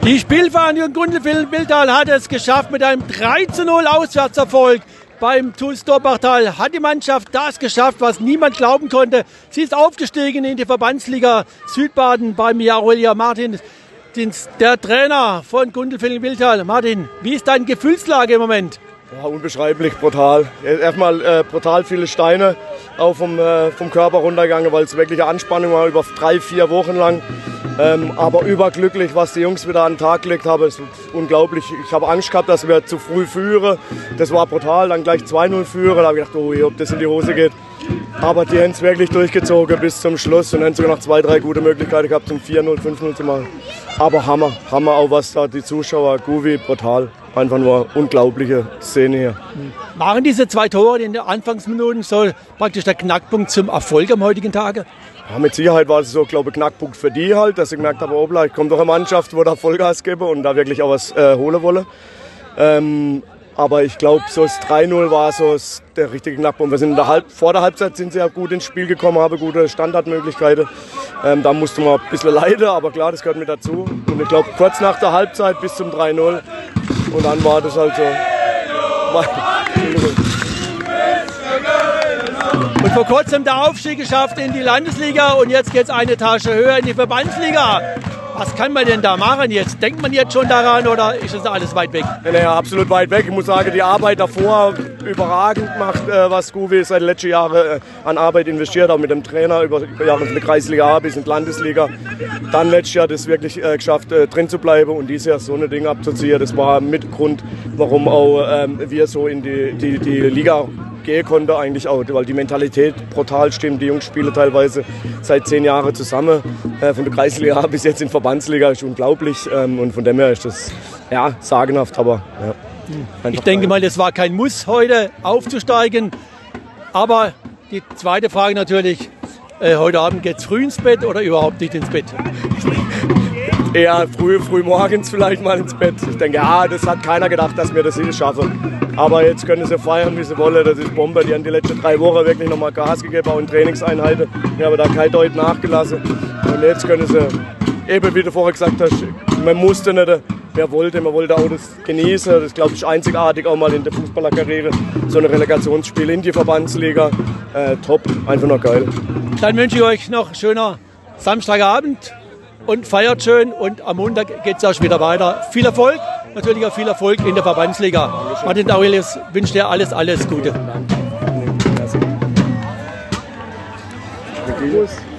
Die Spielvereinigung Gundelfingen-Billtal hat es geschafft mit einem 3:0 Auswärtserfolg. Beim TuS Dorbachtal hat die Mannschaft das geschafft, was niemand glauben konnte. Sie ist aufgestiegen in die Verbandsliga Südbaden beim Jarolia Martin, der Trainer von Gundelfingen-Billtal. Martin, wie ist deine Gefühlslage im Moment? Ja, unbeschreiblich, brutal. Erstmal brutal viele Steine auch vom Körper runtergegangen, weil es wirklich eine Anspannung war über 3-4 Wochen lang. Aber überglücklich, was die Jungs wieder an den Tag gelegt haben. Es ist unglaublich. Ich habe Angst gehabt, dass wir zu früh führen. Das war brutal. Dann gleich 2:0 führen. Da habe ich gedacht, oh, ob das in die Hose geht. Aber die haben es wirklich durchgezogen bis zum Schluss und haben sogar noch 2-3 gute Möglichkeiten gehabt, zum 4:0, 5:0 zu machen. Aber Hammer auch was da die Zuschauer, Guvi, brutal. Einfach nur unglaubliche Szene hier. Waren diese 2 Tore in den Anfangsminuten so praktisch der Knackpunkt zum Erfolg am heutigen Tage? Ja, mit Sicherheit war es so, glaube ich, Knackpunkt für die halt, dass ich gemerkt habe, obla, ich komme doch eine Mannschaft, wo da Vollgas gebe und da wirklich auch was holen wolle. Aber ich glaube, so das 3:0 war so der richtige Knackpunkt. Wir sind vor der Halbzeit sind sie ja gut ins Spiel gekommen, haben gute Standardmöglichkeiten. Da musste man ein bisschen leiden, aber klar, das gehört mit dazu. Und ich glaube, kurz nach der Halbzeit bis zum 3:0 und dann war das halt so. Und vor kurzem der Aufstieg geschafft in die Landesliga und jetzt geht es eine Etage höher in die Verbandsliga. Was kann man denn da machen jetzt? Denkt man jetzt schon daran oder ist das alles weit weg? Ja, absolut weit weg. Ich muss sagen, die Arbeit davor überragend macht, was Guvi seit den letzten Jahren an Arbeit investiert, auch mit dem Trainer über Jahre von der Kreisliga A bis in die Landesliga. Dann letztes Jahr das wirklich geschafft, drin zu bleiben und dieses Jahr so eine Dinge abzuziehen. Das war mit Grund, warum auch wir so in die Liga gehen konnte, eigentlich auch, weil die Mentalität brutal stimmt. Die Jungs spielen teilweise seit 10 Jahren zusammen, von der Kreisliga bis jetzt in Verbandsliga, ist unglaublich und von dem her ist das ja sagenhaft, aber ja. Ich denke mal, das war kein Muss heute aufzusteigen, aber die zweite Frage natürlich, heute Abend geht es früh ins Bett oder überhaupt nicht ins Bett? Eher früh morgens vielleicht mal ins Bett. Ich denke, ja, das hat keiner gedacht, dass wir das hier schaffen. Aber jetzt können sie feiern, wie sie wollen. Das ist Bombe. Die haben die letzten 3 Wochen wirklich nochmal Gas gegeben, auch in Trainingseinheiten. Wir haben da kein Deut nachgelassen. Und jetzt können sie, eben wie du vorher gesagt hast, man musste nicht, man wollte auch das genießen. Das glaube ich einzigartig auch mal in der Fußballerkarriere. So ein Relegationsspiel in die Verbandsliga. Top, einfach noch geil. Dann wünsche ich euch noch einen schönen Samstagabend. Und feiert schön und am Montag geht es auch schon wieder weiter. Viel Erfolg, natürlich auch viel Erfolg in der Verbandsliga. Martin Aurelius wünscht dir alles Gute. Danke.